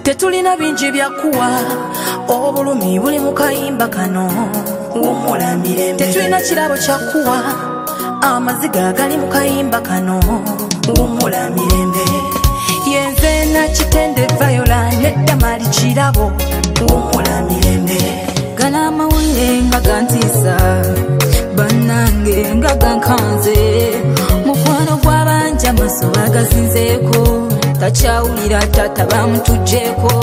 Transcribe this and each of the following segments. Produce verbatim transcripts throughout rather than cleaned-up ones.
Tetulina bingi byakuwa obulumi buli mu kayimba kano wumula mirembe. Tetulina kirabo kyakuwa amaziga gali mu kayimba kano wumula mirembe. Yenze na kitende Viola nedda mali kirabo wumula mirembe. Gala amawulire nga gantiisa bannange nga gankanze mukwano gw'abanja amaso bagazinzeeko takyawulira tata bamutugjeeko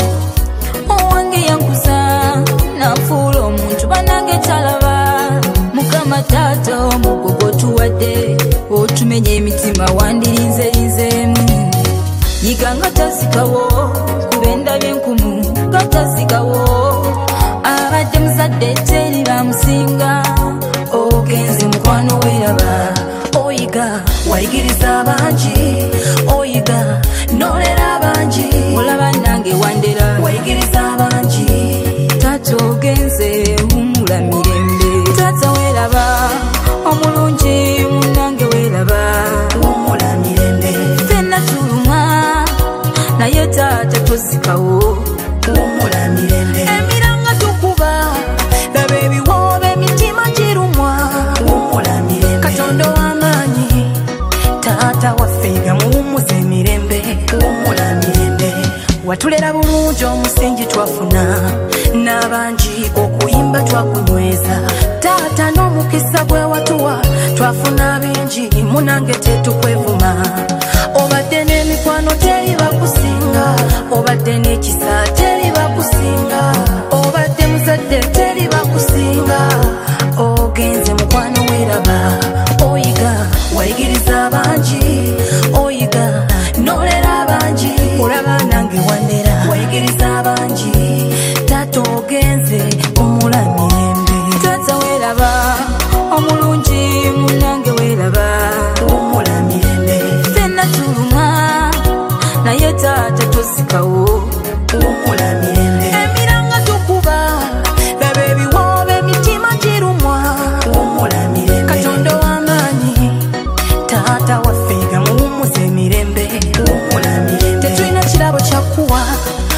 owange yankuza nafuula omuntu bannange talaba mukama taata omugogo tuwadde otumenye emitima wandirinzerinzeemu yiga nga tazikawo kuba endabye enkumu nga tazikawo abadde muzadde teri bamusinga ogenze mukwano weraba oyiga wayigiriza abangi oyiga nolera abangi olaba nange wandera wayigiriza abangi taata ogenze wumula mirembe taata weraba omulungi munange weraba wumula mirembe fenna tuluma naye taata tozikawo wumula mirembe. Emiranga tukuba laba ebiwoobe emitima girumwa wumula mirembe. Katonda w'amaanyi taata waffega muwummuza emirembe wumula mirembe. Watulera bulungi omusingi twafuna n'abangi okuyimba twakunyweza taata n'omukisa gwe watuwa twafuna bingi munange tetukwevuma. Obadde n'emikwano teri bakusinga obadde n'ekisa teri bakusinga obadde muzadde teri bakusinga ogenze mukwano weraba oyiga wayigiriza abangi oyiga nolera abangi olaba nange wandera wayigiriza abangi taata ogenze wumula mirembe. Taata weraba omulungi munange weraba wumula mirembe. fenna tuluma naye taata tozikawo wumula mirembe. Emiranga tukuba laba ebiwoobe emitima girumwa wumula mirembe. Katonda w'amaanyi taata waffega muwummuza emirembe wumula mirembe. Tetulina kirabo kyakuwa